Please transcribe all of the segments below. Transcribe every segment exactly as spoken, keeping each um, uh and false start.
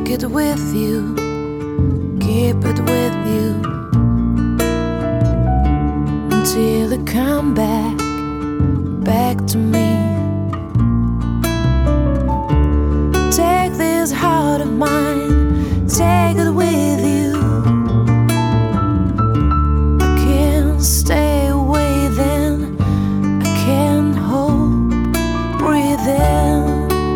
Take it with you, keep it with you until you come back, back to me. Take this heart of mine, take it with you. I can't stay away then, I can't hope, breathe in.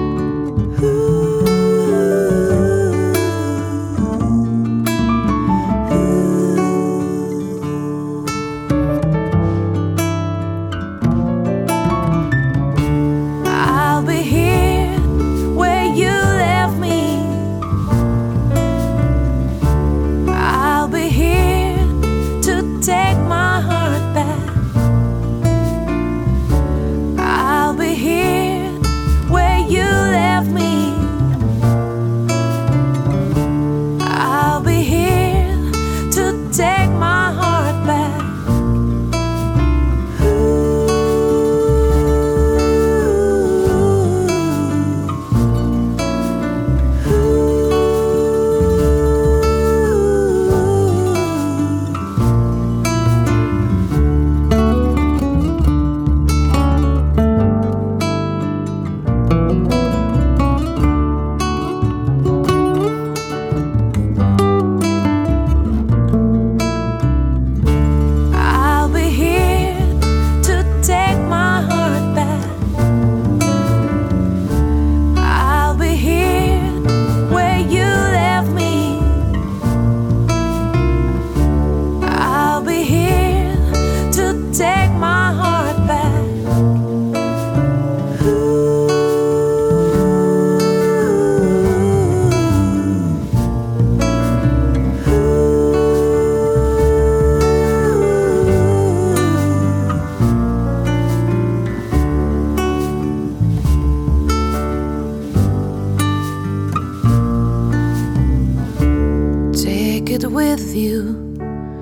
Take it with you,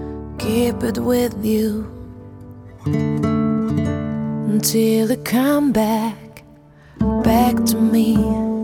keep it with you until you come back, back to me.